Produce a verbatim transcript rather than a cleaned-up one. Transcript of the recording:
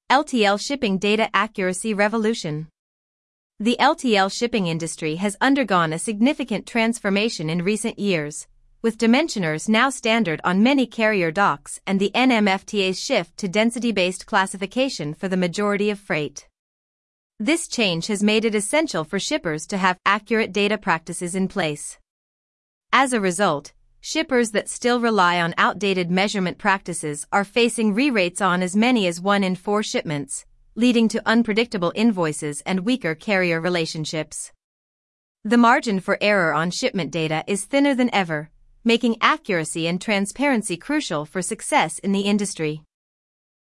L T L Shipping Data Accuracy Revolution. The L T L shipping industry has undergone a significant transformation in recent years, with dimensioners now standard on many carrier docks and the N M F T A's shift to density-based classification for the majority of freight. This change has made it essential for shippers to have accurate data practices in place. As a result, shippers that still rely on outdated measurement practices are facing re-rates on as many as one in four shipments, leading to unpredictable invoices and weaker carrier relationships. The margin for error on shipment data is thinner than ever, making accuracy and transparency crucial for success in the industry.